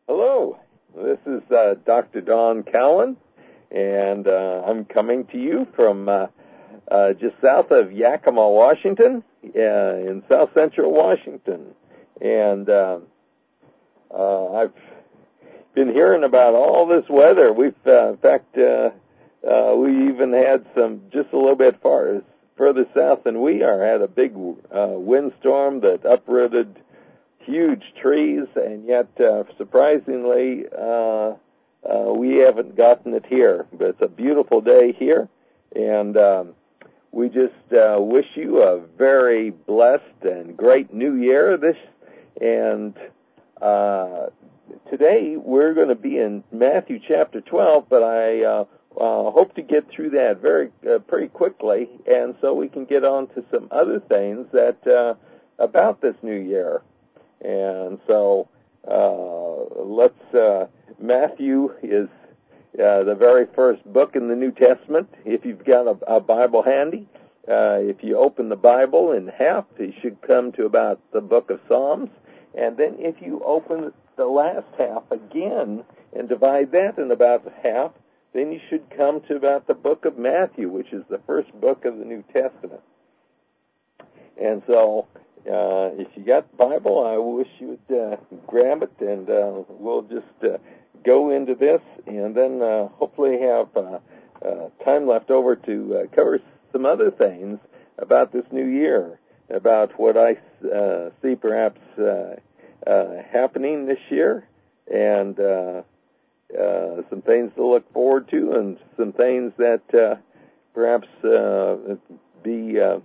Hello, this is Dr. Don Cowan, and I'm coming to you from just south of Yakima, Washington, in south central Washington. And I've been hearing about all this weather. We've, in fact, we even had some just a little bit further south than we are, had a big windstorm that uprooted huge trees, and yet, surprisingly, we haven't gotten it here. But it's a beautiful day here, and we just wish you a very blessed and great new year. Today we're going to be in Matthew chapter 12, but I hope to get through that pretty quickly, and so we can get on to some other things that about this new year. And so Matthew is the very first book in the New Testament. If you've got a Bible handy, if you open the Bible in half, you should come to about the book of Psalms. And then if you open the last half again and divide that in about half, then you should come to about the book of Matthew, which is the first book of the New Testament. And so if you got the Bible, I wish you would grab it, and we'll just go into this, and then hopefully have time left over to cover some other things about this new year, about what I see perhaps happening this year, and some things to look forward to, and some things that perhaps be a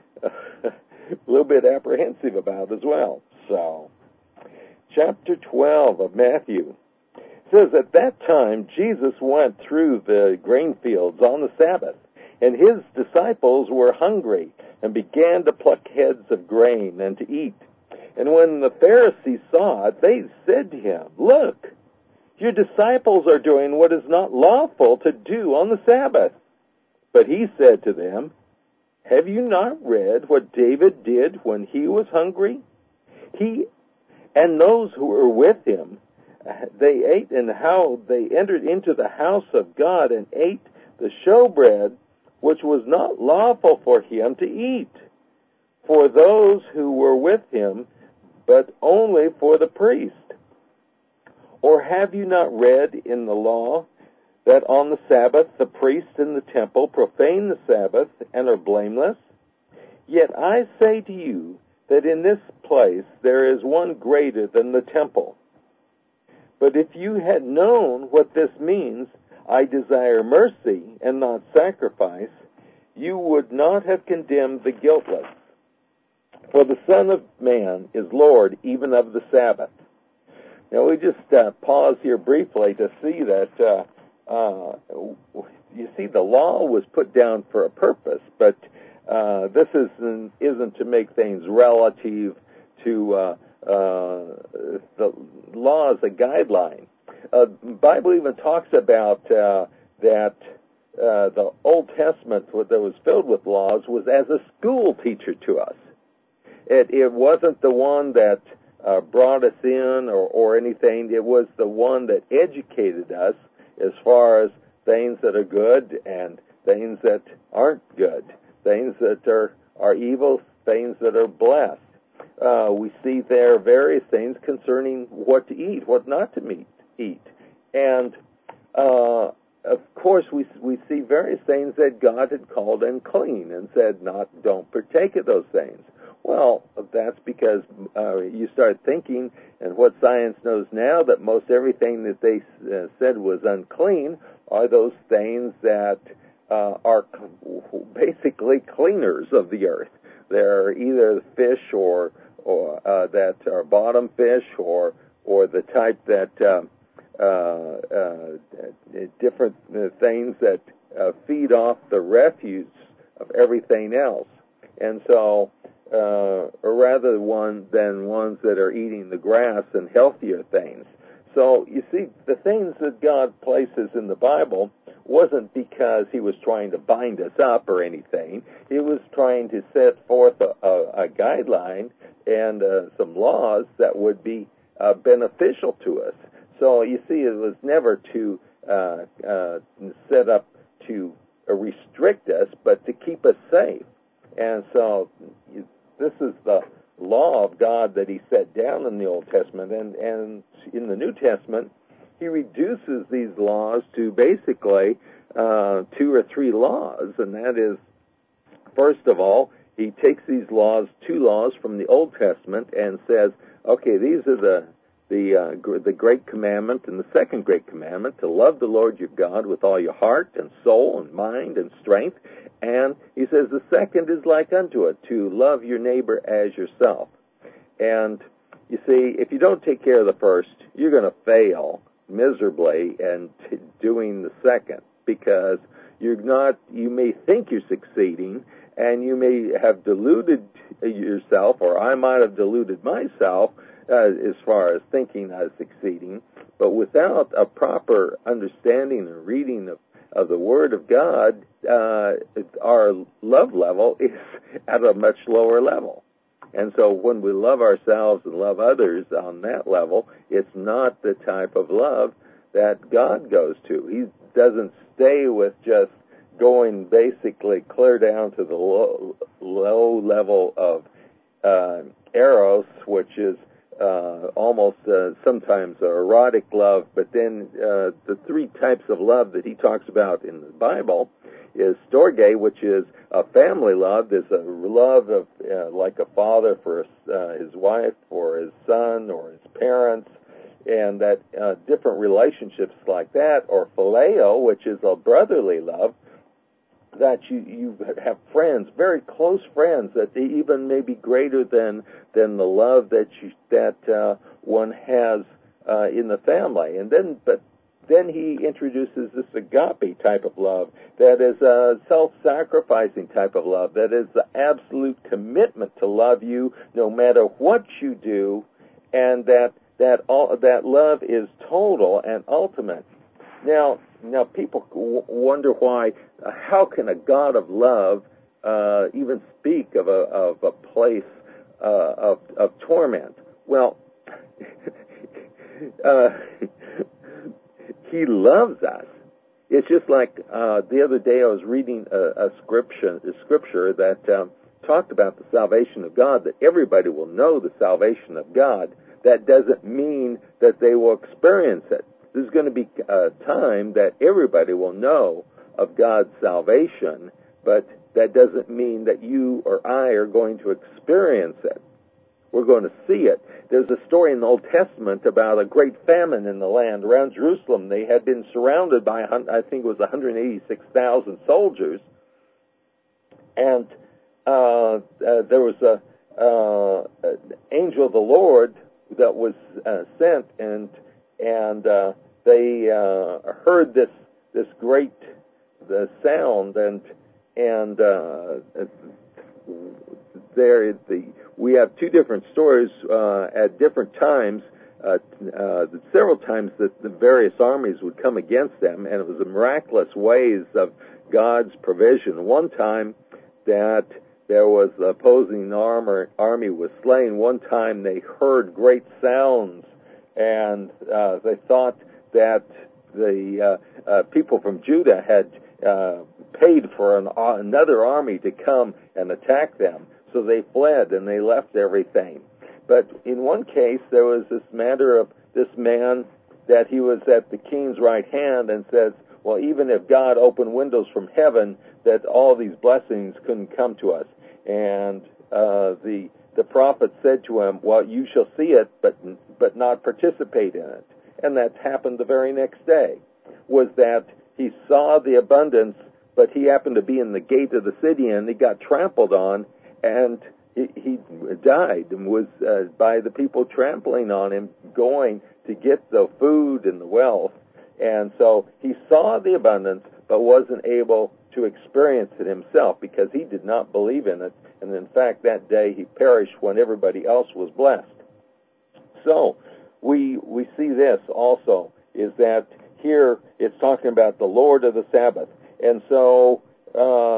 little bit apprehensive about as well. So, chapter 12 of Matthew says, "At that time Jesus went through the grain fields on the Sabbath, and his disciples were hungry and began to pluck heads of grain and to eat. And when the Pharisees saw it, they said to him, 'Look, your disciples are doing what is not lawful to do on the Sabbath.' But he said to them, 'Have you not read what David did when he was hungry? He and those who were with him, they ate, and how they entered into the house of God and ate the showbread, which was not lawful for him to eat, for those who were with him, but only for the priest. Or have you not read in the law that on the Sabbath the priests in the temple profane the Sabbath and are blameless? Yet I say to you that in this place there is one greater than the temple. But if you had known what this means, I desire mercy and not sacrifice, you would not have condemned the guiltless. For the Son of Man is Lord even of the Sabbath.'" Now we just pause here briefly to see that you see, the law was put down for a purpose, but this isn't to make things relative to the law as a guideline. The Bible even talks about that the Old Testament, that was filled with laws, was as a school teacher to us. It wasn't the one that brought us in or anything. It was the one that educated us as far as things that are good and things that aren't good, things that are evil, things that are blessed. We see there various things concerning what to eat, what not to eat. And, of course, we see various things that God had called unclean and said, don't partake of those things. Well, that's because you start thinking, and what science knows now, that most everything that they said was unclean are those things that are basically cleaners of the earth. They're either fish or that are bottom fish, or the type that different things that feed off the refuse of everything else. And so, or rather than ones that are eating the grass and healthier things. So, you see, the things that God places in the Bible wasn't because he was trying to bind us up or anything. He was trying to set forth a guideline and some laws that would be beneficial to us. So you see, it was never to set up to restrict us, but to keep us safe. And so this is the law of God that he set down in the Old Testament. And in the New Testament, he reduces these laws to basically 2 or 3 laws. And that is, first of all, he takes these laws, 2 laws from the Old Testament, and says, okay, these are the great commandment and the second great commandment, to love the Lord your God with all your heart and soul and mind and strength. And he says the second is like unto it, to love your neighbor as yourself. And you see, if you don't take care of the first, you're going to fail miserably in doing the second, because you may think you're succeeding, and you may have deluded yourself, or I might have deluded myself, as far as thinking I was succeeding. But without a proper understanding and reading of the Word of God, our love level is at a much lower level. And so when we love ourselves and love others on that level, it's not the type of love that God goes to. He doesn't stay with just going basically clear down to the low level of eros, which is almost sometimes erotic love. But then the 3 types of love that he talks about in the Bible is storge, which is a family love. There's a love of like a father for his wife or his son or his parents, and that different relationships like that. Or phileo, which is a brotherly love, that you have friends, very close friends, that they even may be greater than the love that one has in the family. And then he introduces this agape type of love, that is a self-sacrificing type of love, that is the absolute commitment to love you no matter what you do, and that love is total and ultimate. Now people wonder why. How can a God of love even speak of a place of torment? Well, he loves us. It's just like the other day I was reading a scripture that talked about the salvation of God, that everybody will know the salvation of God. That doesn't mean that they will experience it. There's going to be a time that everybody will know of God's salvation, but that doesn't mean that you or I are going to experience it. We're going to see it. There's a story in the Old Testament about a great famine in the land around Jerusalem. They had been surrounded by, I think it was 186,000 soldiers, and there was an angel of the Lord that was sent, and they heard this great sound, and we have 2 different stories at different times. Several times that the various armies would come against them, and it was the miraculous ways of God's provision. One time that there was the opposing army was slain. One time they heard great sounds, and they thought that the people from Judah had paid for another army to come and attack them. So they fled and they left everything. But in one case, there was this matter of this man that he was at the king's right hand, and says, well, even if God opened windows from heaven, that all these blessings couldn't come to us. And the prophet said to him, well, you shall see it, but not participate in it. And that happened the very next day, was that he saw the abundance, but he happened to be in the gate of the city, and he got trampled on, and he died, and was by the people trampling on him, going to get the food and the wealth. And so he saw the abundance, but wasn't able to experience it himself, because he did not believe in it. And in fact, that day he perished when everybody else was blessed. So we see this also, is that here it's talking about the Lord of the Sabbath. And so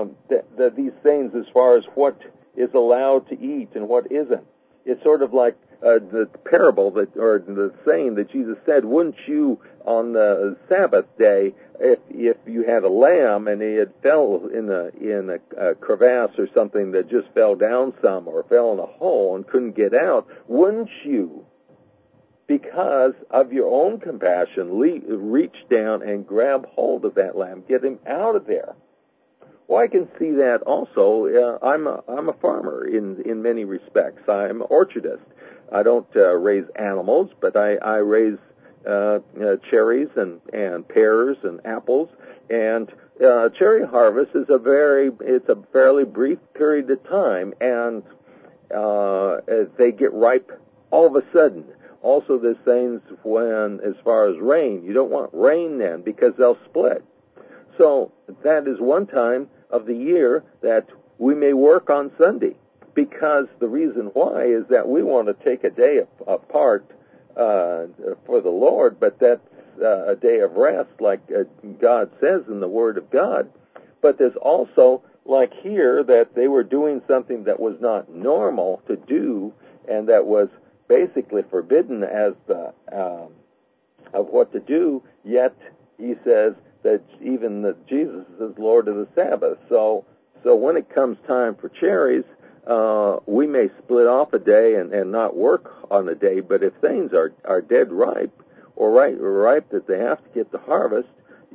these things, as far as what is allowed to eat and what isn't, it's sort of like the parable that, or the saying that Jesus said, wouldn't you on the Sabbath day, if you had a lamb and it had fell in a crevasse or something that just fell down some or fell in a hole and couldn't get out, wouldn't you, because of your own compassion, reach down and grab hold of that lamb, get him out of there? Well, I can see that also. I'm a farmer in many respects. I'm an orchardist. I don't raise animals, but I raise cherries and pears and apples. And cherry harvest is it's a fairly brief period of time, and they get ripe all of a sudden. Also, there's things when, as far as rain, you don't want rain then because they'll split. So that is one time of the year that we may work on Sunday, because the reason why is that we want to take a day apart for the Lord, but that's a day of rest, like God says in the Word of God. But there's also, like here, that they were doing something that was not normal to do, and that was basically forbidden as of what to do, yet he says that even that Jesus is Lord of the Sabbath. So when it comes time for cherries, we may split off a day and not work on a day, but if things are dead ripe or ripe that they have to get the harvest,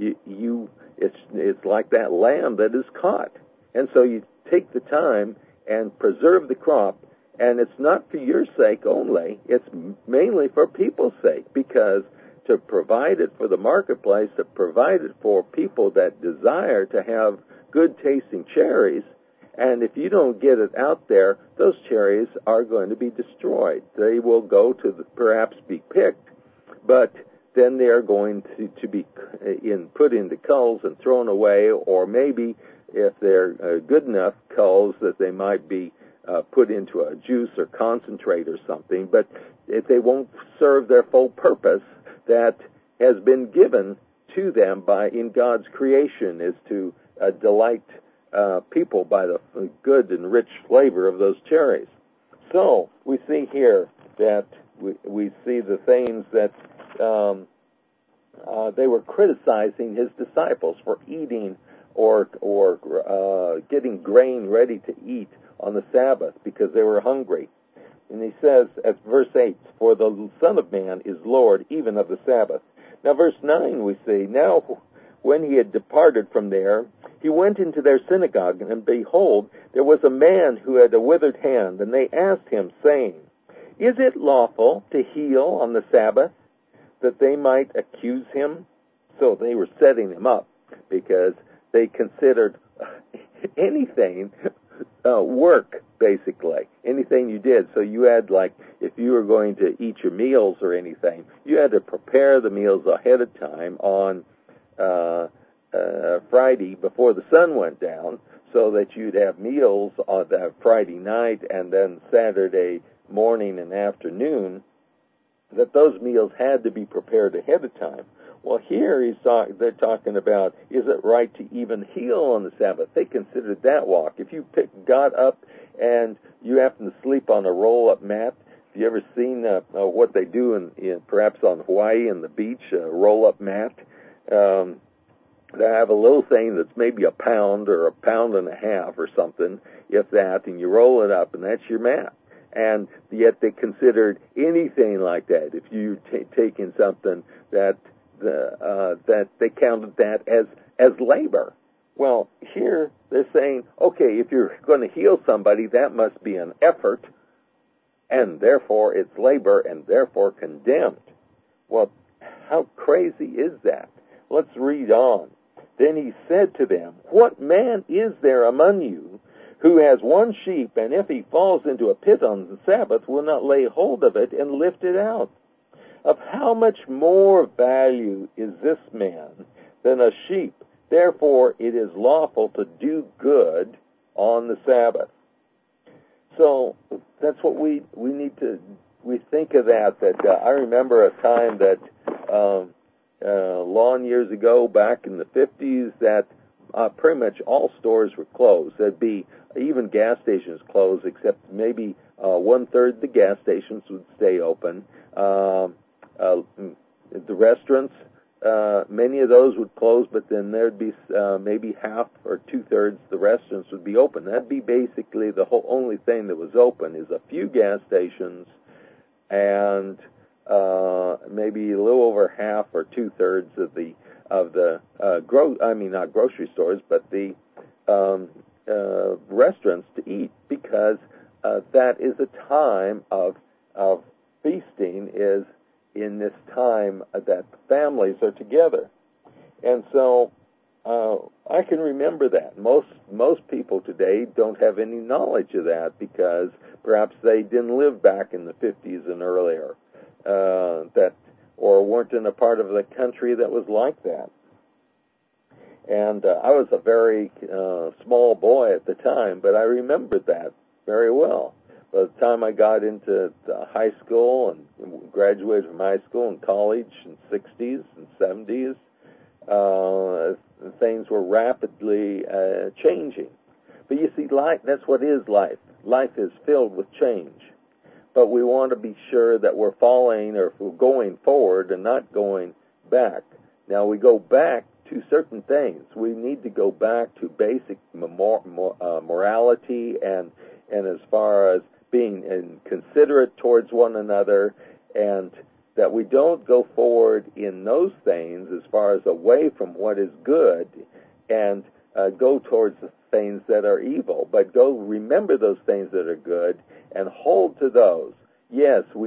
it's like that lamb that is caught. And so you take the time and preserve the crop, and it's not for your sake only, it's mainly for people's sake, because to provide it for the marketplace, to provide it for people that desire to have good tasting cherries. And if you don't get it out there, those cherries are going to be destroyed. They will go to perhaps be picked, but then they are going to be put into culls and thrown away, or maybe if they're good enough culls that they might be put into a juice or concentrate or something, but if they won't serve their full purpose that has been given to them in God's creation, is to delight people by the good and rich flavor of those cherries. So we see here that we see the things that they were criticizing his disciples for eating or getting grain ready to eat on the Sabbath because they were hungry. And he says at verse 8, for the Son of Man is Lord even of the Sabbath. Now verse 9 we see, now when he had departed from there, he went into their synagogue, and behold, there was a man who had a withered hand, and they asked him, saying, is it lawful to heal on the Sabbath? That they might accuse him. So they were setting him up, because they considered anything work, basically. Anything you did. So you had, like, if you were going to eat your meals or anything, you had to prepare the meals ahead of time on Friday before the sun went down, so that you'd have meals on that Friday night, and then Saturday morning and afternoon, that those meals had to be prepared ahead of time. Well, here they're talking about, is it right to even heal on the Sabbath? They considered that walk. If you got up and you happen to sleep on a roll-up mat, have you ever seen what they do in perhaps on Hawaii and the beach, a roll-up mat? They have a little thing that's maybe a pound or a pound and a half or something, if that, and you roll it up, and that's your mat. And yet they considered anything like that. If you're taking something that they counted that as labor. Well, here they're saying, okay, if you're going to heal somebody, that must be an effort, and therefore it's labor, and therefore condemned. Well, how crazy is that? Let's read on. Then he said to them, what man is there among you who has one sheep, and if he falls into a pit on the Sabbath, will not lay hold of it and lift it out? Of how much more value is this man than a sheep? Therefore it is lawful to do good on the Sabbath. So that's what we need to, we think of that I remember a time that long years ago, back in the 50s, that pretty much all stores were closed. There'd be even gas stations closed, except maybe 1/3 the gas stations would stay open. The restaurants, many of those would close, but then there'd be maybe half or 2/3 the restaurants would be open. That'd be basically the whole only thing that was open is a few gas stations and maybe a little over half or 2/3 of the not grocery stores, but the restaurants to eat, because that is a time of feasting, is in this time that families are together. And so I can remember that. Most people today don't have any knowledge of that because perhaps they didn't live back in the 50s and earlier, or weren't in a part of the country that was like that. And I was a very small boy at the time, but I remembered that very well. By the time I got into high school and graduated from high school and college in the 60s and 70s, things were rapidly changing. But you see, that's what is life. Life is filled with change. But we want to be sure that we're following, or if we're going forward and not going back. Now, we go back to certain things. We need to go back to basic morality and as far as being considerate towards one another, and that we don't go forward in those things as far as away from what is good and go towards the things that are evil, but go remember those things that are good and hold to those. Yes, we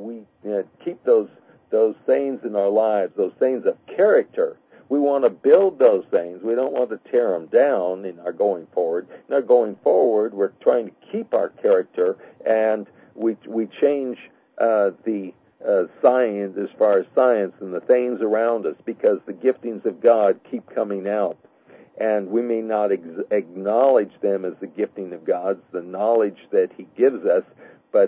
keep those things in our lives, those things of character. We want to build those things. We don't want to tear them down in our going forward. In our going forward, we're trying to keep our character, and we change the science, as far as science and the things around us, because the giftings of God keep coming out. And we may not acknowledge them as the gifting of God, the knowledge that He gives us, but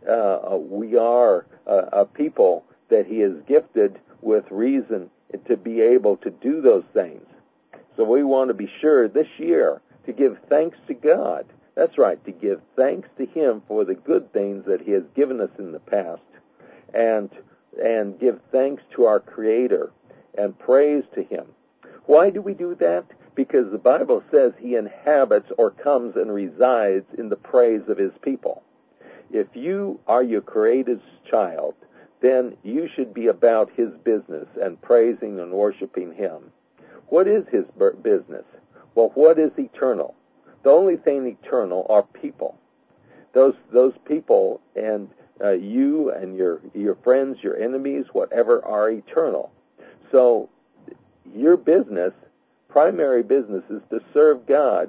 we are a people that He has gifted with reason to be able to do those things. So we want to be sure this year to give thanks to God. That's right, to give thanks to Him for the good things that He has given us in the past, and give thanks to our Creator and praise to Him. Why do we do that? Because the Bible says He inhabits or comes and resides in the praise of His people. If you are your Creator's child, then you should be about His business and praising and worshiping Him. What is His business? Well, what is eternal? The only thing eternal are people. Those people, and you and your friends, your enemies, whatever, are eternal. So your business, primary business, is to serve God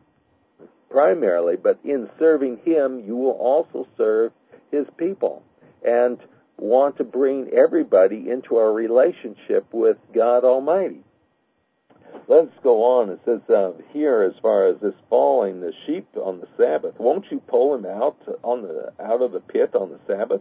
primarily, but in serving Him, you will also serve His people and want to bring everybody into a relationship with God Almighty. Let's go on. It says here, as far as this following the sheep on the Sabbath, won't you pull him out of the pit on the Sabbath?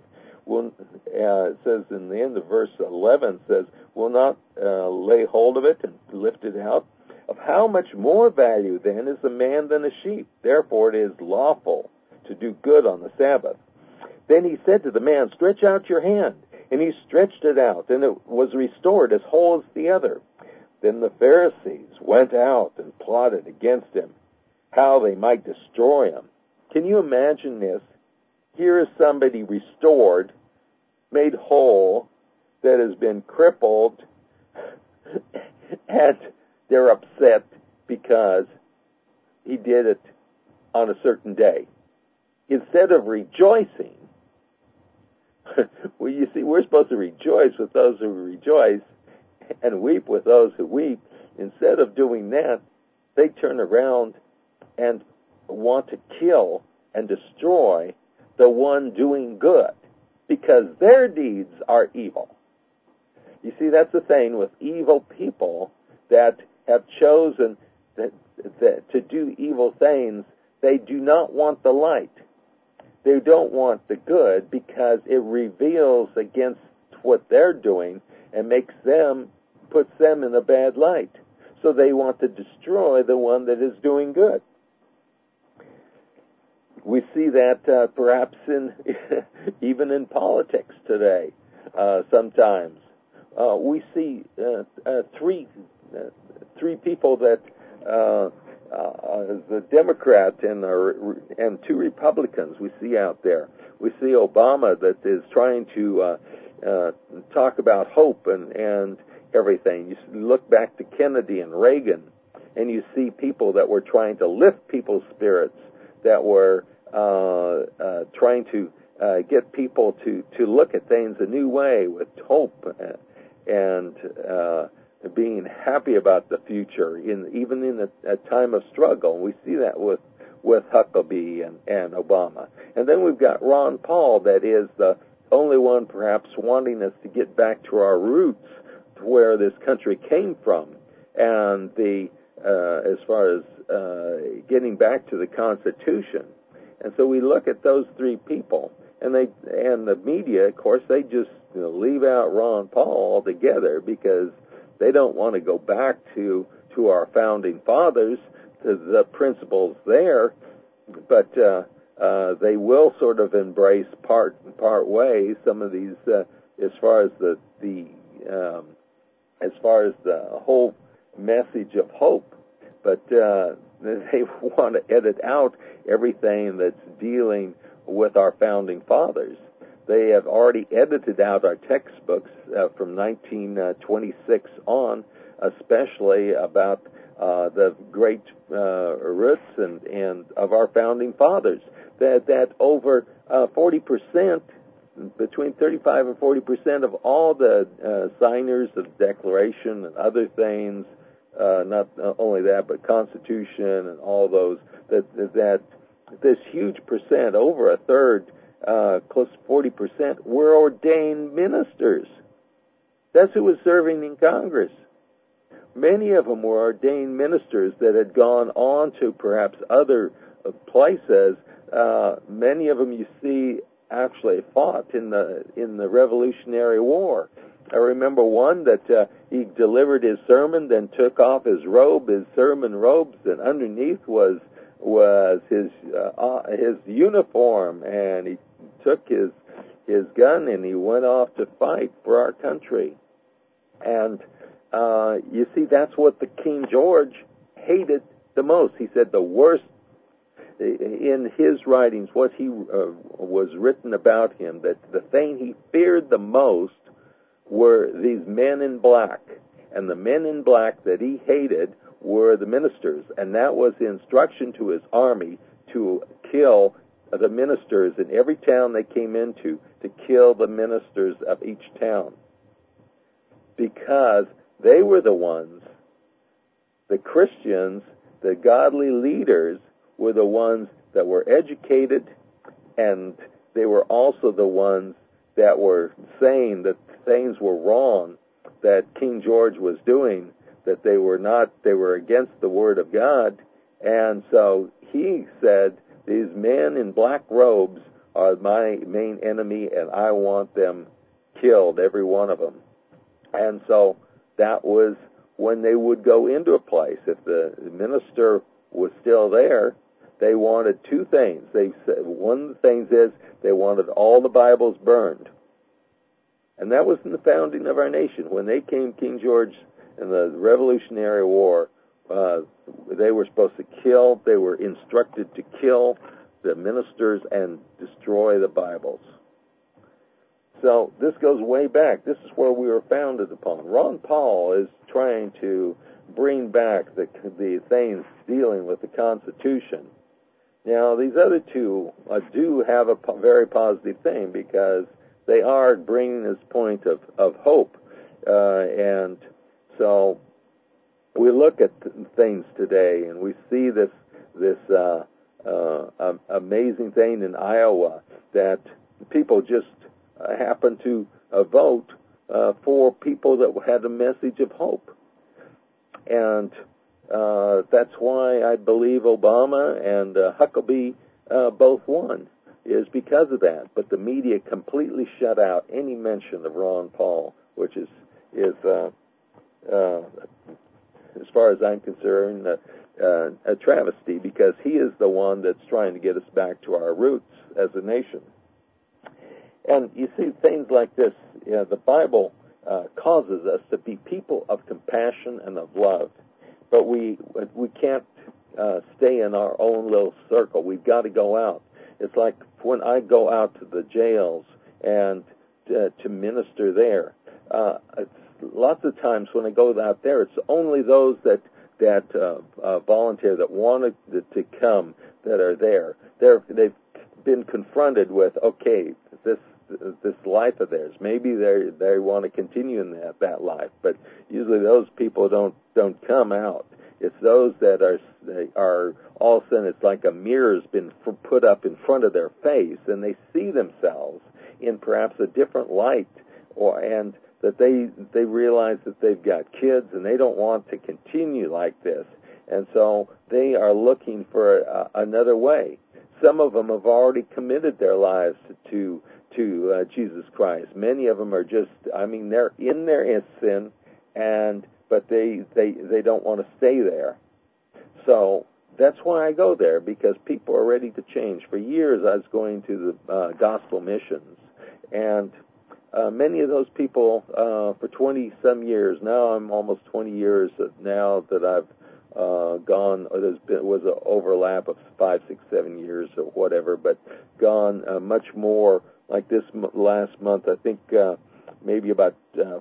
It says in the end of verse 11, says, will not lay hold of it and lift it out. Of how much more value then is a man than a sheep? Therefore it is lawful to do good on the Sabbath. Then he said to the man, stretch out your hand. And he stretched it out, and it was restored as whole as the other. Then the Pharisees went out and plotted against him, how they might destroy him. Can you imagine this? Here is somebody restored, made whole, that has been crippled, and they're upset because he did it on a certain day. Instead of rejoicing, well, you see, we're supposed to rejoice with those who rejoice and weep with those who weep. Instead of doing that, they turn around and want to kill and destroy the one doing good, because their deeds are evil. You see, that's the thing with evil people that have chosen to do evil things. They do not want the light. They don't want the good, because it reveals against what they're doing and puts them in a bad light. So they want to destroy the one that is doing good. We see that perhaps in even in politics today. Sometimes we see three people that the Democrat and two Republicans we see out there. We see Obama that is trying to talk about hope and everything. You look back to Kennedy and Reagan, and you see people that were trying to lift people's spirits, that were trying to get people to look at things a new way with hope and being happy about the future, even in a time of struggle. We see that with Huckabee and Obama. And then we've got Ron Paul, that is the only one perhaps wanting us to get back to our roots, to where this country came from, and as far as getting back to the Constitution. And so we look at those three people, and the media, of course, they just leave out Ron Paul altogether, because they don't want to go back to our founding fathers, to the principles there, but they will sort of embrace part way some of these as far as the whole message of hope, but they want to edit out everything that's dealing with our founding fathers. They have already edited out our textbooks from 1926 on, especially about the great roots and of our founding fathers. That over 40%, between 35 and 40% of all the signers of the Declaration and other things, not only that, but Constitution and all those, that this huge percent, over a third, close to 40%, were ordained ministers. That's who was serving in Congress. Many of them were ordained ministers that had gone on to perhaps other places. Many of them, you see, actually fought in the Revolutionary War. I remember one that he delivered his sermon, then took off his sermon robes, and underneath was his uniform, and he took his gun and he went off to fight for our country. And you see, that's what the King George hated the most. He said the worst in his writings, what he was written about him, that the thing he feared the most were these men in black. And the men in black that he hated were the ministers. And that was the instruction to his army to kill the ministers in every town they came into, to kill the ministers of each town. Because they were the ones, the Christians, the godly leaders, were the ones that were educated, and they were also the ones that were saying that things were wrong that King George was doing, that they were against the Word of God. And so he said, these men in black robes are my main enemy, and I want them killed, every one of them. And so that was when they would go into a place. If the minister was still there, they wanted two things. They said, one of the things is they wanted all the Bibles burned. And that was in the founding of our nation. When they came, King George in the Revolutionary War, they were supposed to kill, they were instructed to kill the ministers and destroy the Bibles. So this goes way back. This is where we were founded upon. Ron Paul is trying to bring back the things dealing with the Constitution. Now, these other two do have a very positive thing, because they are bringing this point of hope. And so we look at things today, and we see this amazing thing in Iowa, that people just happen to vote for people that had a message of hope. And that's why I believe Obama and Huckabee both won, is because of that. But the media completely shut out any mention of Ron Paul, which is as far as I'm concerned, a travesty, because he is the one that's trying to get us back to our roots as a nation. And you see, things like this, the Bible causes us to be people of compassion and of love. But we can't stay in our own little circle. We've got to go out. It's like when I go out to the jails and to minister there. Lots of times when I go out there, it's only those that volunteer, that wanted to come, that are there. They've been confronted with, okay, this life of theirs. Maybe they want to continue in that life, but usually those people don't come out. It's those that are all of a sudden, it's like a mirror's been put up in front of their face, and they see themselves in perhaps a different light, and that they realize that they've got kids and they don't want to continue like this, and so they are looking for another way. Some of them have already committed their lives to Jesus Christ. Many of them are just, they're in their sin, but they don't want to stay there. So that's why I go there, because people are ready to change. For years I was going to the gospel missions, and many of those people for 20-some years, now I'm almost 20 years now that I've gone, or was an overlap of 5, 6, 7 years or whatever, but gone much more. Like this last month, I think maybe about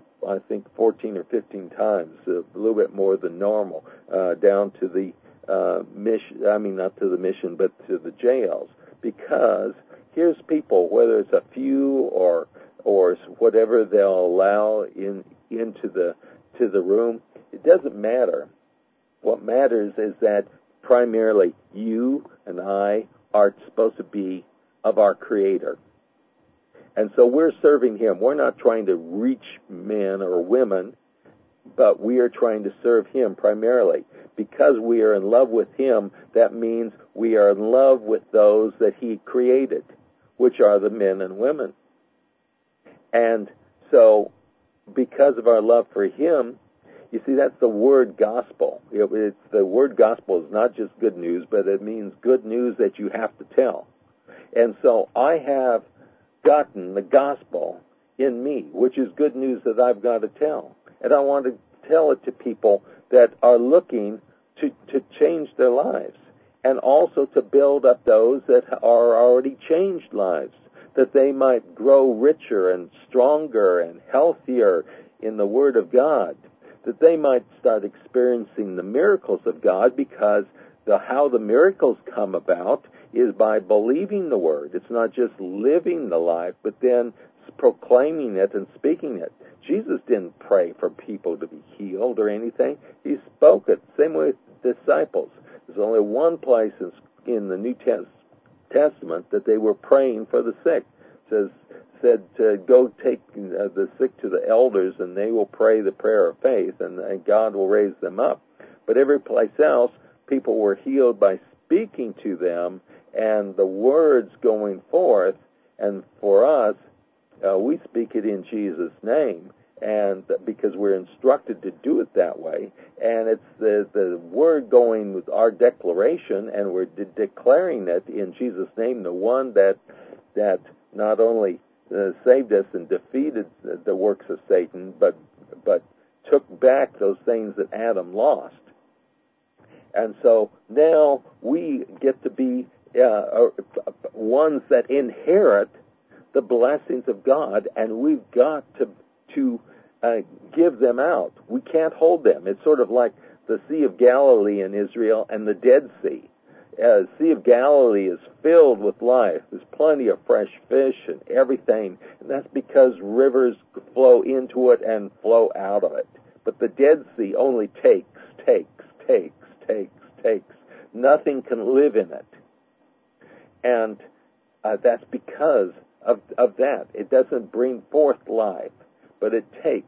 14 or 15 times, a little bit more than normal, down to the mission. Not to the mission, but to the jails. Because here's people, whether it's a few or whatever they'll allow into the room, it doesn't matter. What matters is that primarily you and I are supposed to be of our Creator. And so we're serving Him. We're not trying to reach men or women, but we are trying to serve Him primarily. Because we are in love with Him, that means we are in love with those that He created, which are the men and women. And so, because of our love for Him, you see, that's the word gospel. It's the word gospel is not just good news, but it means good news that you have to tell. And so I have gotten the gospel in me, which is good news that I've got to tell. And I want to tell it to people that are looking to change their lives, and also to build up those that are already changed lives, that they might grow richer and stronger and healthier in the Word of God, that they might start experiencing the miracles of God, because how the miracles come about is by believing the Word. It's not just living the life, but then proclaiming it and speaking it. Jesus didn't pray for people to be healed or anything. He spoke it. Same way with disciples. There's only one place in the New Testament that they were praying for the sick. It said to go take the sick to the elders, and they will pray the prayer of faith, and God will raise them up. But every place else, people were healed by speaking to them, and the words going forth. And for us, we speak it in Jesus' name, and because we're instructed to do it that way. And it's the word going with our declaration, and we're declaring it in Jesus' name, the one that not only saved us and defeated the works of Satan, but took back those things that Adam lost. And so now we get to be ones that inherit the blessings of God, and we've got to give them out. We can't hold them. It's sort of like the Sea of Galilee in Israel and the Dead Sea. The Sea of Galilee is filled with life. There's plenty of fresh fish and everything, and that's because rivers flow into it and flow out of it. But the Dead Sea only takes. Nothing can live in it. And that's because of that. It doesn't bring forth life, but it takes.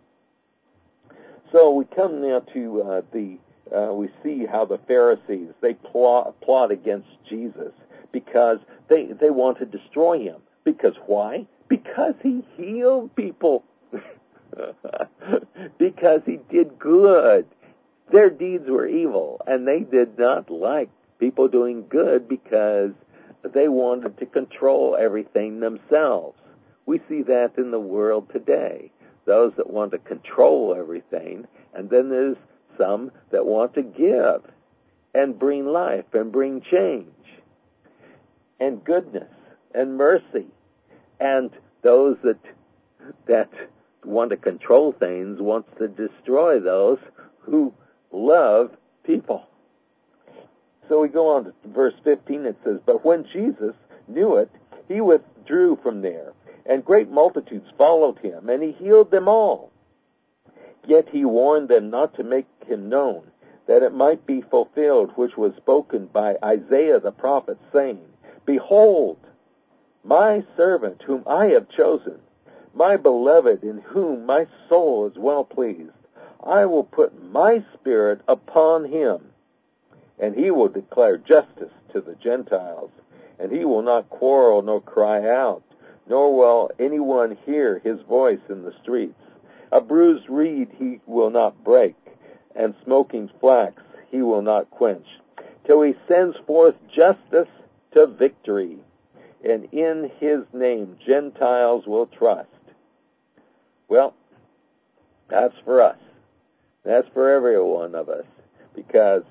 So we come now to we see how the Pharisees, they plot against Jesus because they want to destroy him. Because why? Because he healed people. Because he did good. Their deeds were evil, and they did not like people doing good because they wanted to control everything themselves. We see that in the world today. Those that want to control everything, and then there's some that want to give and bring life and bring change and goodness and mercy. And those that want to control things wants to destroy those who love people. So we go on to verse 15. It says, "But when Jesus knew it, he withdrew from there, and great multitudes followed him, and he healed them all. Yet he warned them not to make him known, that it might be fulfilled which was spoken by Isaiah the prophet, saying, Behold, my servant whom I have chosen, my beloved in whom my soul is well pleased. I will put my spirit upon him, and he will declare justice to the Gentiles. And he will not quarrel nor cry out, nor will anyone hear his voice in the streets. A bruised reed he will not break, and smoking flax he will not quench, till he sends forth justice to victory, and in his name Gentiles will trust." Well, that's for us. That's for every one of us, because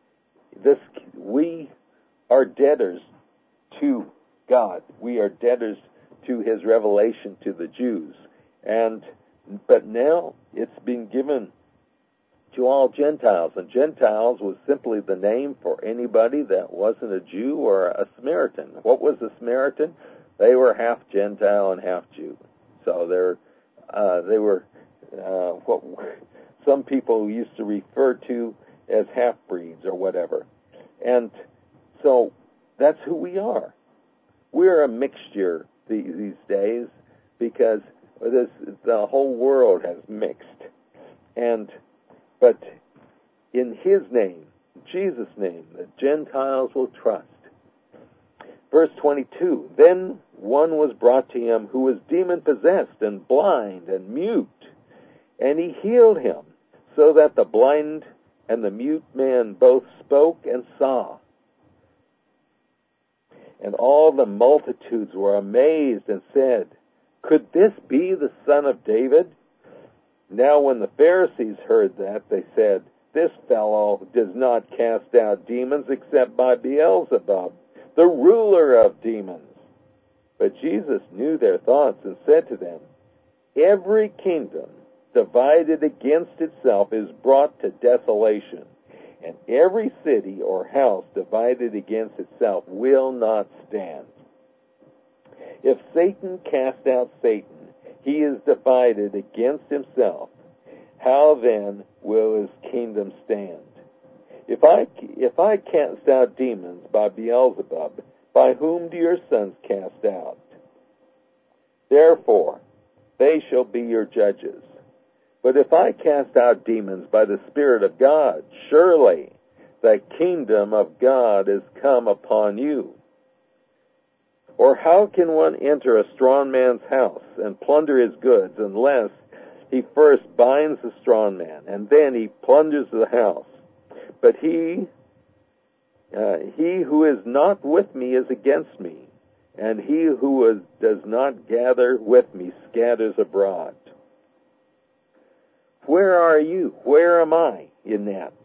we are debtors to God. We are debtors to his revelation to the Jews. But now it's been given to all Gentiles. And Gentiles was simply the name for anybody that wasn't a Jew or a Samaritan. What was a Samaritan? They were half Gentile and half Jew. So they were what some people used to refer to as half-breeds or whatever. And so that's who we are. We're a mixture these days, because the whole world has mixed. But in his name, Jesus' name, the Gentiles will trust. Verse 22, "Then one was brought to him who was demon-possessed and blind and mute, and he healed him, so that the blind and the mute man both spoke and saw. And all the multitudes were amazed and said, Could this be the son of David? Now when the Pharisees heard that, they said, This fellow does not cast out demons except by Beelzebub, the ruler of demons. But Jesus knew their thoughts and said to them, Every kingdom divided against itself is brought to desolation, and every city or house divided against itself will not stand. If Satan cast out Satan, he is divided against himself. How then will his kingdom stand? If I cast out demons by Beelzebub, by whom do your sons cast out? Therefore, they shall be your judges. But if I cast out demons by the Spirit of God, surely the kingdom of God is come upon you. Or how can one enter a strong man's house and plunder his goods unless he first binds the strong man, and then he plunders the house? But he who is not with me is against me, and he who does not gather with me scatters abroad. Where are you? Where am I in that?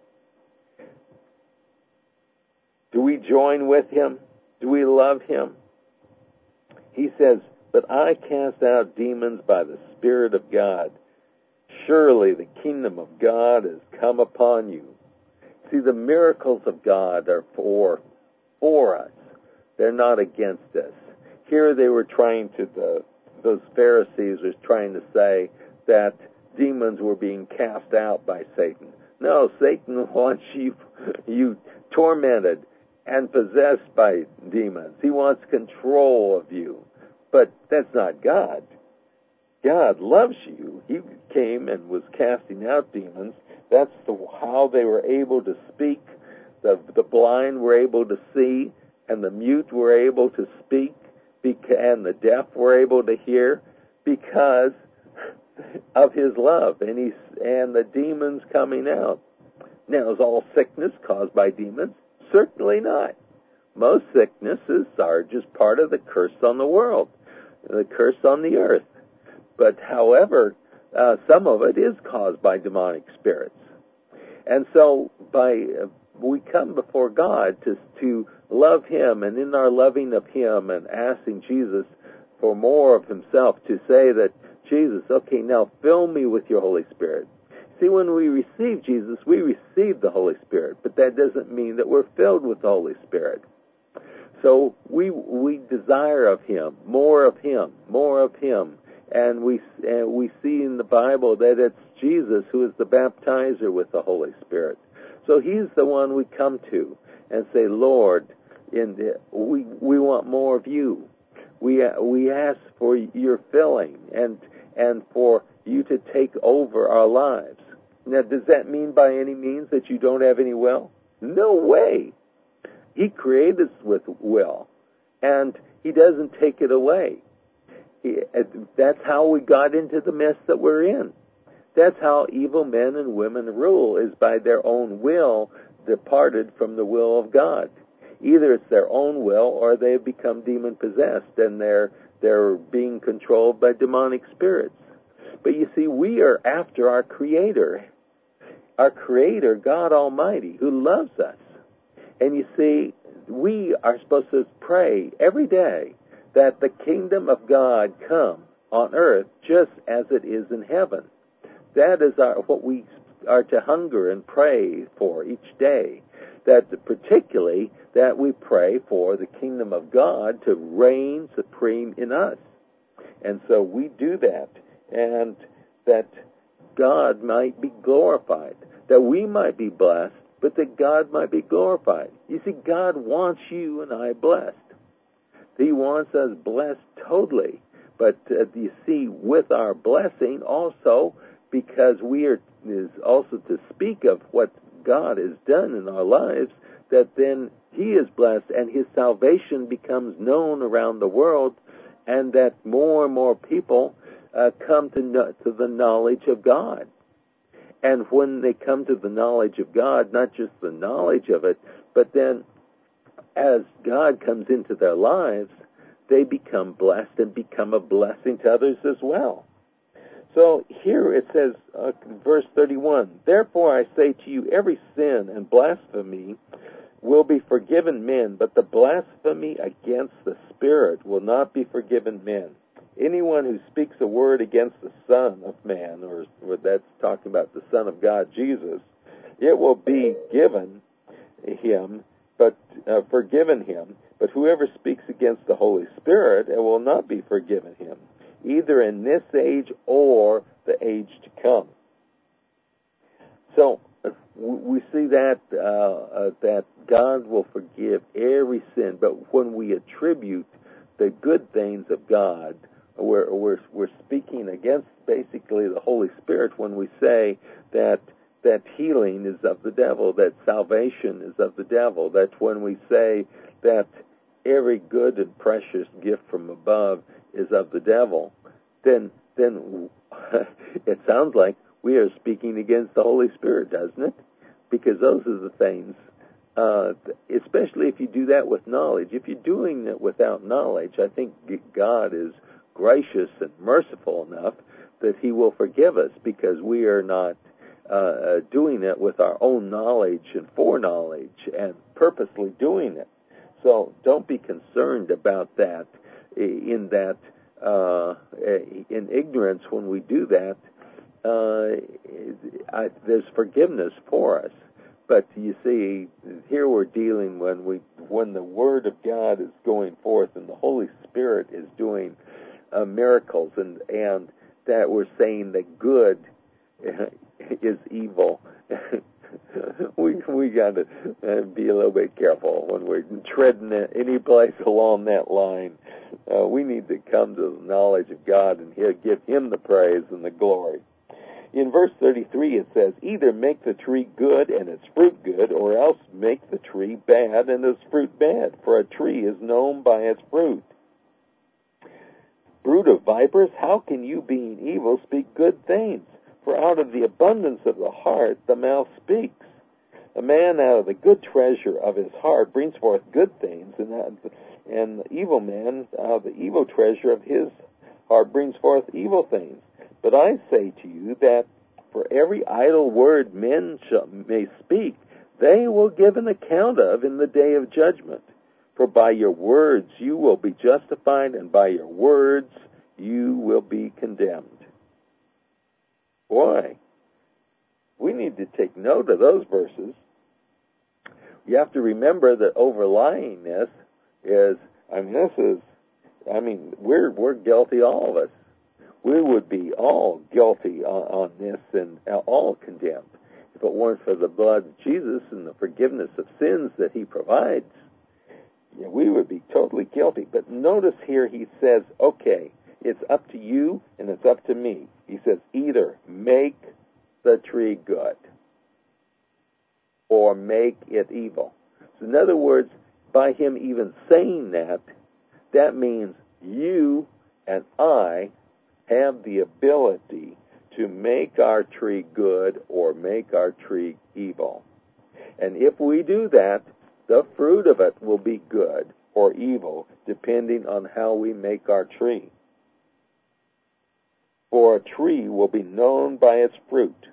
Do we join with him? Do we love him? He says, But I cast out demons by the Spirit of God. Surely the kingdom of God has come upon you. See, the miracles of God are for us. They're not against us. Here they were those Pharisees were trying to say that demons were being cast out by Satan. No, Satan wants you tormented and possessed by demons. He wants control of you. But that's not God. God loves you. He came and was casting out demons. That's how they were able to speak. The blind were able to see, and the mute were able to speak, and the deaf were able to hear, because of his love and the demons coming out. Now, is all sickness caused by demons? Certainly not. Most sicknesses are just part of the curse on the world, the curse on the earth. But however, some of it is caused by demonic spirits. And so we come before God to love Him, and in our loving of Him and asking Jesus for more of Himself, to say that, Jesus, okay, now fill me with your Holy Spirit. See, when we receive Jesus, we receive the Holy Spirit, but that doesn't mean that we're filled with the Holy Spirit. So we desire of Him, more of Him, more of Him. And we see in the Bible that it's Jesus who is the baptizer with the Holy Spirit. So He's the one we come to and say, Lord, we want more of you. We ask for your filling and for you to take over our lives. Now, does that mean by any means that you don't have any will? No way. He created us with will, and He doesn't take it away. That's how we got into the mess that we're in. That's how evil men and women rule, is by their own will departed from the will of God. Either it's their own will or they have become demon-possessed and they're being controlled by demonic spirits. But you see, we are after our Creator, God Almighty, who loves us. And you see, we are supposed to pray every day that the kingdom of God come on earth just as it is in heaven. That is what we are to hunger and pray for each day. That particularly that we pray for the kingdom of God to reign supreme in us. And so we do that, and that God might be glorified, that we might be blessed, but that God might be glorified. You see, God wants you and I blessed. He wants us blessed totally. But you see, with our blessing also, because we are is also to speak of what God has done in our lives, that then He is blessed and His salvation becomes known around the world, and that more and more people come to the knowledge of God. And when they come to the knowledge of God, not just the knowledge of it, but then as God comes into their lives, they become blessed and become a blessing to others as well. So here it says, verse 31, therefore I say to you, every sin and blasphemy will be forgiven men, but the blasphemy against the Spirit will not be forgiven men. Anyone who speaks a word against the Son of Man, or that's talking about the Son of God, Jesus, it will be given him, but forgiven him. But whoever speaks against the Holy Spirit, it will not be forgiven him, either in this age or the age to come. So we see that that God will forgive every sin, but when we attribute the good things of God, we're speaking against basically the Holy Spirit when we say that healing is of the devil, that salvation is of the devil, that when we say that every good and precious gift from above is of the devil, then it sounds like we are speaking against the Holy Spirit, doesn't it? Because those are the things, especially if you do that with knowledge. If you're doing it without knowledge, I think God is gracious and merciful enough that He will forgive us, because we are not doing it with our own knowledge and foreknowledge and purposely doing it. So don't be concerned about that, in ignorance when we do that. There's forgiveness for us. But you see, here we're dealing when the Word of God is going forth and the Holy Spirit is doing miracles, and that we're saying that good is evil. we got to be a little bit careful when we're treading any place along that line. We need to come to the knowledge of God and give Him the praise and the glory. In verse 33 it says, either make the tree good and its fruit good, or else make the tree bad and its fruit bad, for a tree is known by its fruit. Brood of vipers, how can you, being evil, speak good things? For out of the abundance of the heart the mouth speaks. A man out of the good treasure of his heart brings forth good things, and the evil man out of the evil treasure of his heart brings forth evil things. But I say to you that for every idle word men may speak, they will give an account of in the day of judgment. For by your words you will be justified, and by your words you will be condemned. Boy, we need to take note of those verses. You have to remember that overlying this is, we're guilty, all of us. We would be all guilty on this and all condemned. If it weren't for the blood of Jesus and the forgiveness of sins that he provides, we would be totally guilty. But notice here he says, okay, it's up to you and it's up to me. He says, either make the tree good or make it evil. So in other words, by him even saying that, that means you and I have the ability to make our tree good or make our tree evil. And if we do that, the fruit of it will be good or evil, depending on how we make our tree. For a tree will be known by its fruit.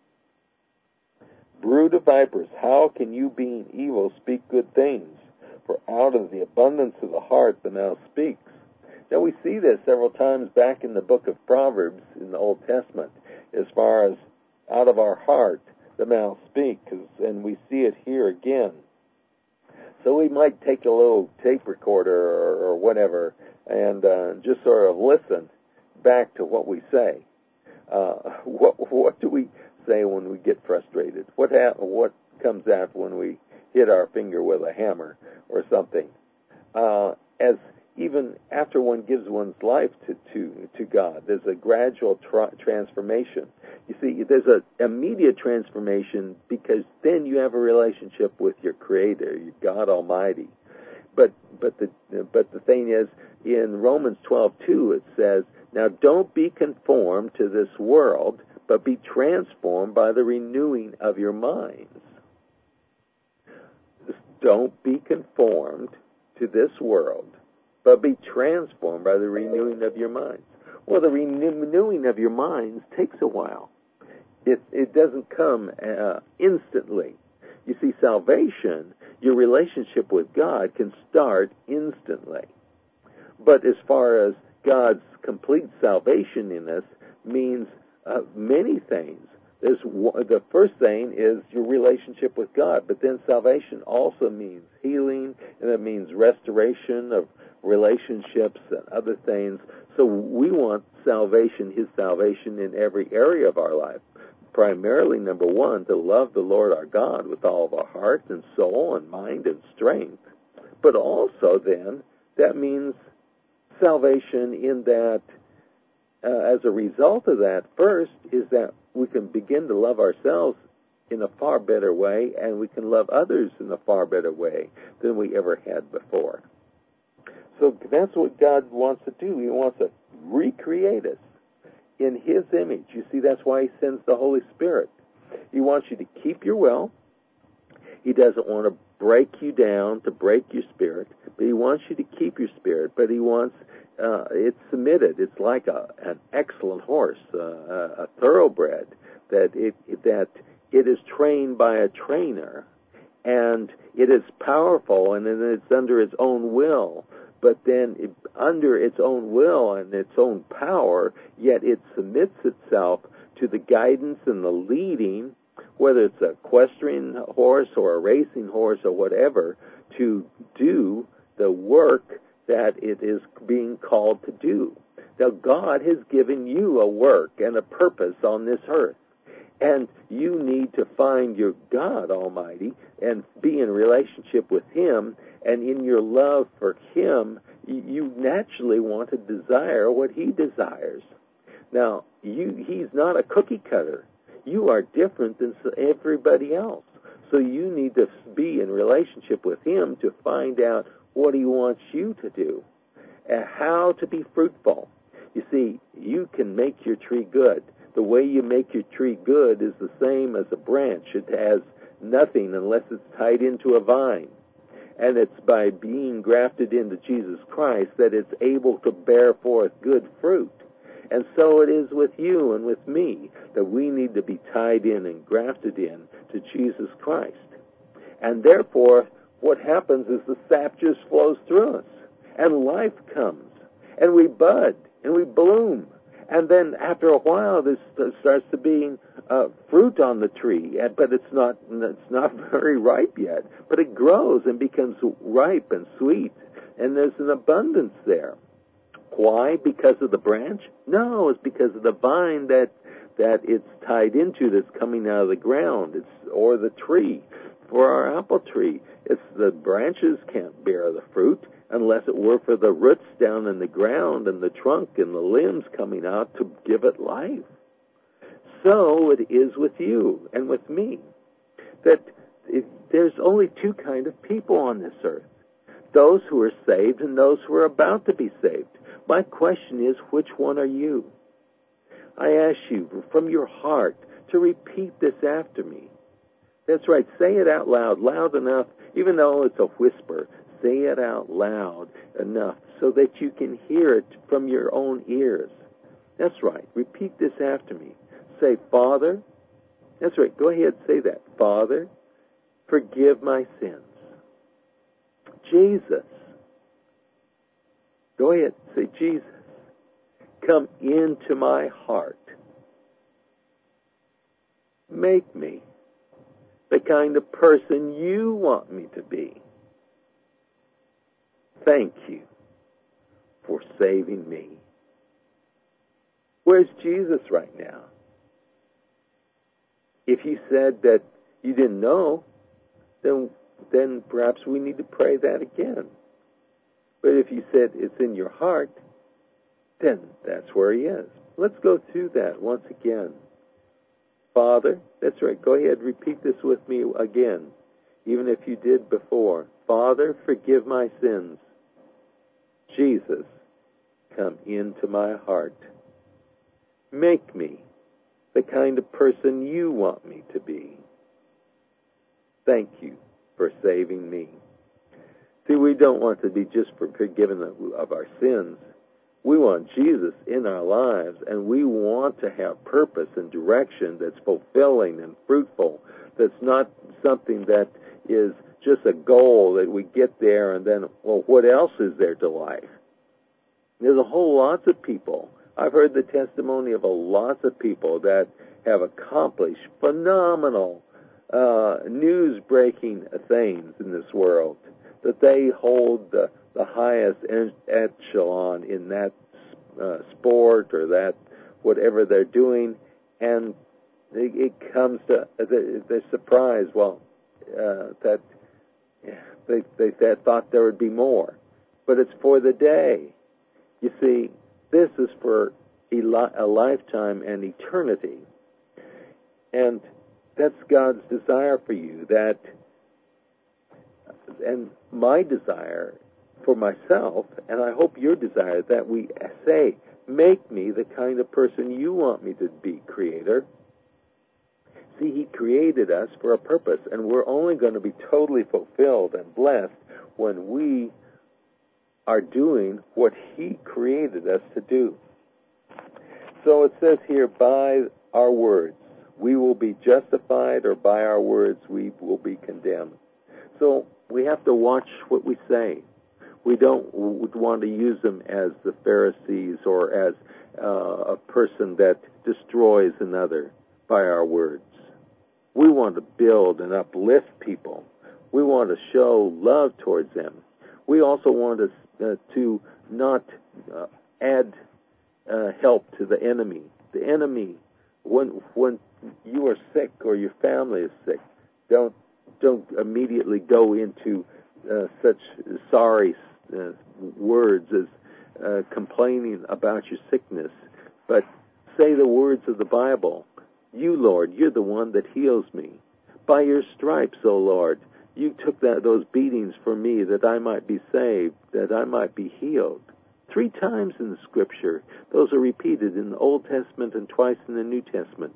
Brood of vipers, how can you, being evil, speak good things? For out of the abundance of the heart the mouth speaks. Now we see this several times back in the book of Proverbs in the Old Testament, as far as out of our heart the mouth speaks, and we see it here again. So we might take a little tape recorder or whatever and just sort of listen back to what we say. What do we say when we get frustrated? What comes out when we hit our finger with a hammer or something? As even after one gives one's life to God, there's a gradual transformation. You see, there's an immediate transformation because then you have a relationship with your Creator, your God Almighty. But the thing is, in Romans 12:2 it says, now don't be conformed to this world, but be transformed by the renewing of your minds. Don't be conformed to this world, but be transformed by the renewing of your minds. Well, the renewing of your minds takes a while. It doesn't come instantly. You see, salvation, your relationship with God, can start instantly. But as far as God's complete salvation in us means many things. The first thing is your relationship with God, but then salvation also means healing, and it means restoration of relationships and other things. So we want salvation, His salvation, in every area of our life. Primarily, number one, to love the Lord our God with all of our heart and soul and mind and strength. But also then, that means salvation in that, as a result of that, first, is that we can begin to love ourselves in a far better way, and we can love others in a far better way than we ever had before. So that's what God wants to do. He wants to recreate us in His image. You see, that's why He sends the Holy Spirit. He wants you to keep your will. He doesn't want to break you down, to break your spirit, but He wants you to keep your spirit. But He wants it's submitted. It's like an excellent horse, a thoroughbred, that it is trained by a trainer, and it is powerful, and then it's under its own will. But then under its own will and its own power, yet it submits itself to the guidance and the leading, whether it's an equestrian horse or a racing horse or whatever, to do the work that it is being called to do. Now, God has given you a work and a purpose on this earth, and you need to find your God Almighty and be in relationship with Him, and in your love for Him, you naturally want to desire what He desires. Now, He's not a cookie cutter. You are different than everybody else. So you need to be in relationship with Him to find out what He wants you to do, and how to be fruitful. You see, you can make your tree good. The way you make your tree good is the same as a branch. It has nothing unless it's tied into a vine. And it's by being grafted into Jesus Christ that it's able to bear forth good fruit. And so it is with you and with me, that we need to be tied in and grafted in to Jesus Christ. And therefore, what happens is the sap just flows through us, and life comes, and we bud, and we bloom. And then after a while, there starts to be fruit on the tree, but it's not very ripe yet. But it grows and becomes ripe and sweet, and there's an abundance there. Why? Because of the branch? No, it's because of the vine that it's tied into, that's coming out of the ground, or the tree. For our apple tree, it's the branches can't bear the fruit unless it were for the roots down in the ground and the trunk and the limbs coming out to give it life. So it is with you and with me, that there's only two kinds of people on this earth: those who are saved and those who are about to be saved. My question is, which one are you? I ask you from your heart to repeat this after me. That's right, say it out loud, loud enough, even though it's a whisper. Say it out loud enough so that you can hear it from your own ears. That's right, repeat this after me. Say, Father, that's right, go ahead, say that. Father, forgive my sins. Jesus, go ahead, say, Jesus, come into my heart. Make me the kind of person you want me to be. Thank you for saving me. Where's Jesus right now? If you said that you didn't know, then perhaps we need to pray that again. But if you said it's in your heart, then that's where he is. Let's go through that once again. Father, that's right, go ahead, repeat this with me again, even if you did before. Father, forgive my sins. Jesus, come into my heart. Make me the kind of person you want me to be. Thank you for saving me. See, we don't want to be just forgiven of our sins. We want Jesus in our lives, and we want to have purpose and direction that's fulfilling and fruitful, that's not something that is just a goal that we get there and then, well, what else is there to life? There's a whole lot of people. I've heard the testimony of a lot of people that have accomplished phenomenal news-breaking things in this world, that they hold the highest echelon in that sport or that whatever they're doing, and it comes to they're surprised, that they thought there would be more, but it's for the day. You see, this is for a lifetime and eternity, and that's God's desire for you. And my desire for myself, and I hope your desire, that we say, make me the kind of person you want me to be, Creator. See, He created us for a purpose, and we're only going to be totally fulfilled and blessed when we are doing what He created us to do. So it says here, by our words we will be justified, or by our words we will be condemned. So we have to watch what we say. We don't want to use them as the Pharisees or as a person that destroys another by our words. We want to build and uplift people. We want to show love towards them. We also want to not add help to the enemy. The enemy, when you are sick or your family is sick, don't immediately go into such sorry words as complaining about your sickness, but say the words of the Bible. You, Lord, you're the one that heals me. By your stripes, O Lord, you took those beatings for me that I might be saved, that I might be healed. 3 times in the Scripture. Those are repeated in the Old Testament and twice in the New Testament.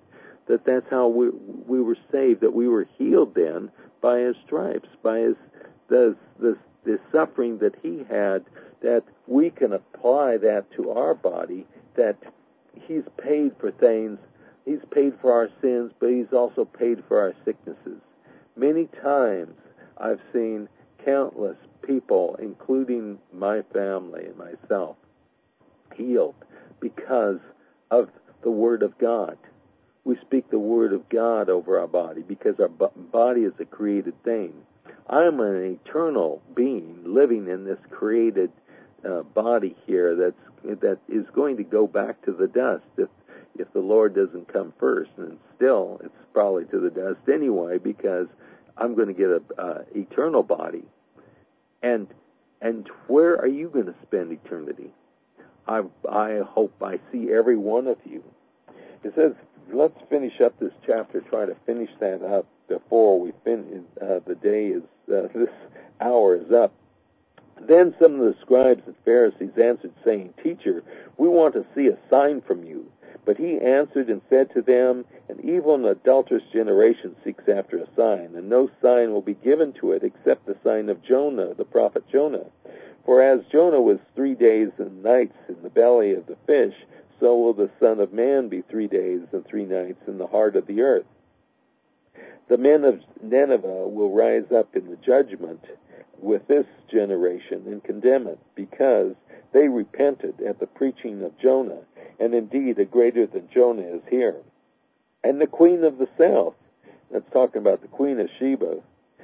that's how we were saved, that we were healed then by his stripes, by his the suffering that he had, that we can apply that to our body, that he's paid for things. He's paid for our sins, but he's also paid for our sicknesses. Many times I've seen countless people, including my family and myself, healed because of the Word of God. We speak the Word of God over our body because our body is a created thing. I am an eternal being living in this created body here that is going to go back to the dust if the Lord doesn't come first. And still, it's probably to the dust anyway, because I'm going to get a eternal body. And where are you going to spend eternity? I hope I see every one of you. It says, let's finish up this chapter, try to finish that up before we finish. The day is, this hour is up. Then some of the scribes and Pharisees answered, saying, Teacher, we want to see a sign from you. But he answered and said to them, An evil and adulterous generation seeks after a sign, and no sign will be given to it except the sign of Jonah, the prophet Jonah. For as Jonah was 3 days and nights in the belly of the fish, so will the Son of Man be 3 days and 3 nights in the heart of the earth. The men of Nineveh will rise up in the judgment with this generation and condemn it, because they repented at the preaching of Jonah, and indeed a greater than Jonah is here. And the queen of the south, that's talking about the queen of Sheba,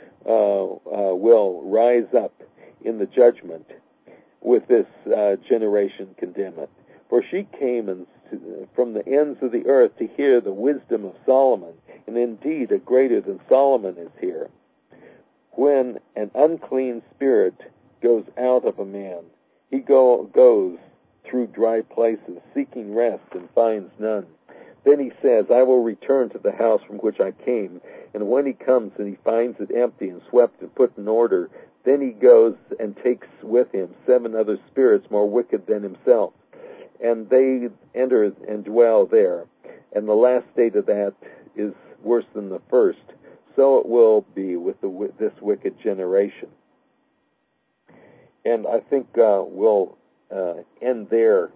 will rise up in the judgment with this generation condemn it. For she came from the ends of the earth to hear the wisdom of Solomon, and indeed a greater than Solomon is here. When an unclean spirit goes out of a man, he goes through dry places, seeking rest, and finds none. Then he says, I will return to the house from which I came. And when he comes and he finds it empty and swept and put in order, then he goes and takes with him 7 other spirits more wicked than himself. And they enter and dwell there. And the last state of that is worse than the first. So it will be with this wicked generation. And I think we'll end there.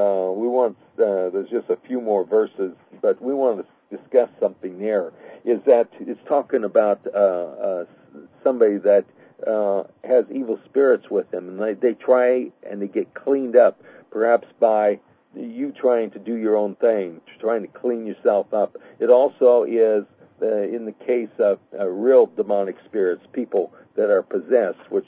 There's just a few more verses, but we want to discuss something there. Is that it's talking about somebody that has evil spirits with them, and they try and they get cleaned up, perhaps by you trying to do your own thing, trying to clean yourself up. It also is in the case of real demonic spirits, people that are possessed, which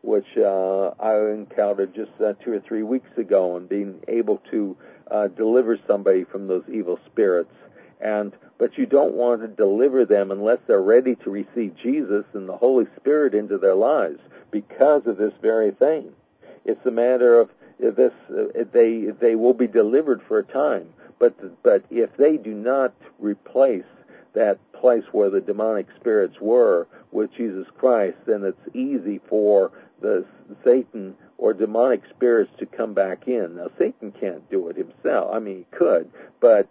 I encountered just 2 or 3 weeks ago, and being able to deliver somebody from those evil spirits. But you don't want to deliver them unless they're ready to receive Jesus and the Holy Spirit into their lives, because of this very thing. It's a matter of this. They will be delivered for a time, but if they do not replace that place where the demonic spirits were with Jesus Christ, then it's easy for the Satan or demonic spirits to come back in. Now, Satan can't do it himself. I mean, he could, but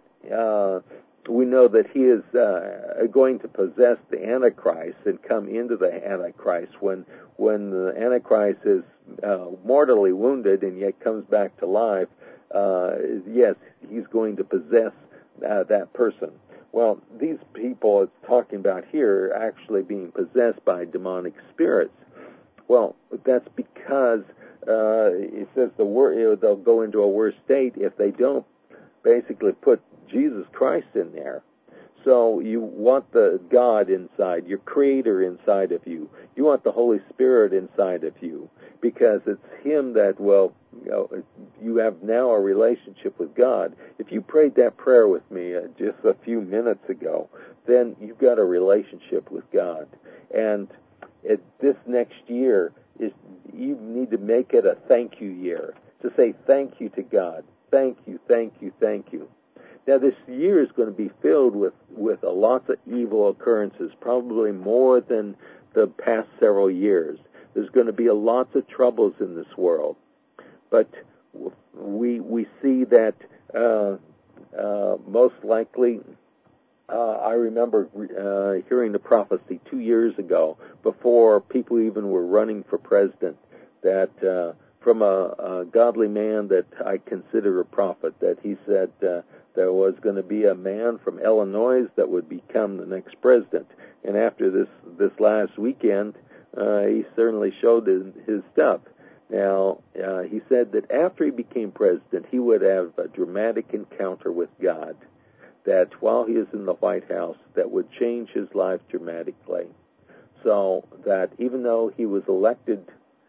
we know that he is going to possess the Antichrist and come into the Antichrist when the Antichrist is mortally wounded and yet comes back to life. Yes, he's going to possess that person. Well, these people it's talking about here are actually being possessed by demonic spirits. Well, that's because it says they'll go into a worse state if they don't basically put Jesus Christ in there. So you want the God inside, your Creator inside of you. You want the Holy Spirit inside of you, because it's Him that will, you have now a relationship with God. If you prayed that prayer with me just a few minutes ago, then you've got a relationship with God. And this next year, you need to make it a thank you year, to say thank you to God. Thank you, thank you, thank you. Now, this year is going to be filled with a lots of evil occurrences, probably more than the past several years. There's going to be a lots of troubles in this world. But we see that most likely I remember hearing the prophecy 2 years ago, before people even were running for president, that from a godly man that I consider a prophet, that he said there was going to be a man from Illinois that would become the next president. And after this last weekend, he certainly showed his stuff. Now, he said that after he became president, he would have a dramatic encounter with God, that while he is in the White House, that would change his life dramatically. So that even though he was elected,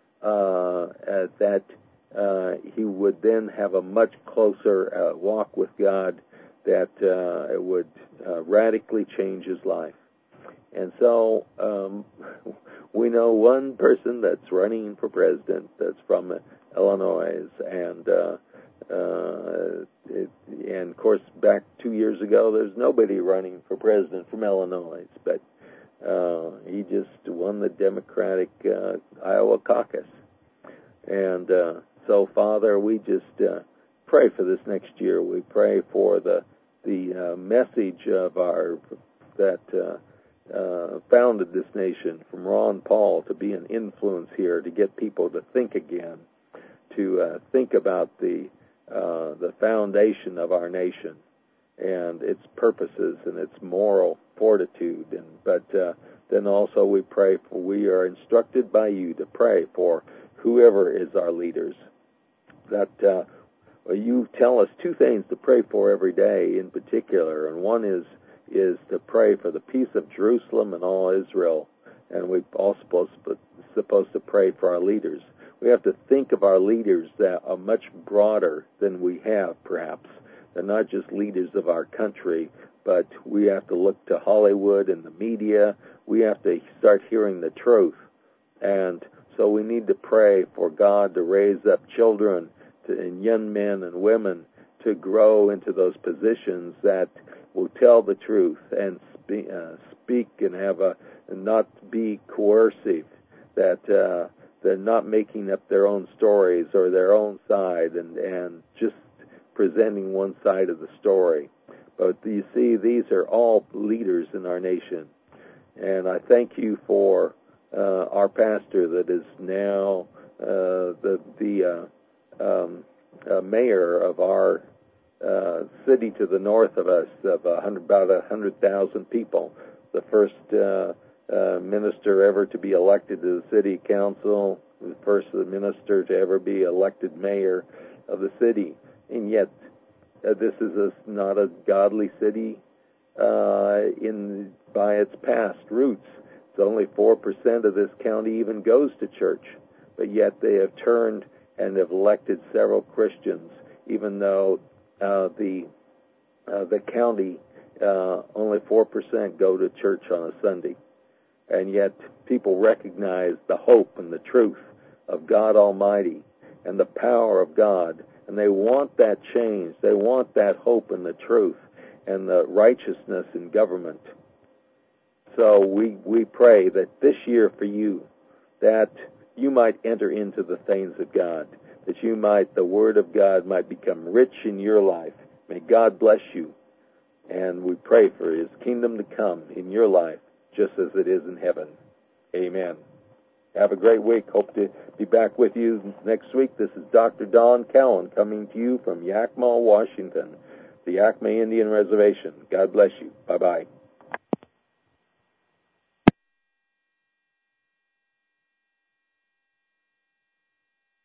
he would then have a much closer walk with God, that it would radically change his life. And so we know one person that's running for president that's from Illinois, and of course back 2 years ago there's nobody running for president from Illinois, but he just won the Democratic Iowa caucus. And so Father, we just pray for this next year. We pray for the message of our that founded this nation, from Ron Paul, to be an influence here, to get people to think again, to think about the foundation of our nation and its purposes and its moral fortitude. But then also we pray for, we are instructed by you to pray for whoever is our leaders. That you tell us two things to pray for every day in particular, and one is to pray for the peace of Jerusalem and all Israel, and we're all supposed to pray for our leaders. We have to think of our leaders that are much broader than we have, perhaps. They're not just leaders of our country, but we have to look to Hollywood and the media. We have to start hearing the truth. And so we need to pray for God to raise up children and young men and women to grow into those positions that will tell the truth and speak and and not be coercive, that they're not making up their own stories or their own side and just presenting one side of the story. But you see, these are all leaders in our nation. And I thank you for our pastor that is now the mayor of our city to the north of us, of about 100,000 people, the first minister ever to be elected to the city council, the first minister to ever be elected mayor of the city. And yet, this is not a godly city by its past roots. It's only 4% of this county even goes to church, but yet they have turned and have elected several Christians, even though the county only 4% go to church on a Sunday. And yet people recognize the hope and the truth of God Almighty and the power of God, and they want that change. They want that hope and the truth and the righteousness in government. So we pray that this year for you, that you might enter into the things of God, that the Word of God might become rich in your life. May God bless you. And we pray for His kingdom to come in your life, just as it is in heaven. Amen. Have a great week. Hope to be back with you next week. This is Dr. Don Cowan coming to you from Yakima, Washington, the Yakima Indian Reservation. God bless you. Bye-bye.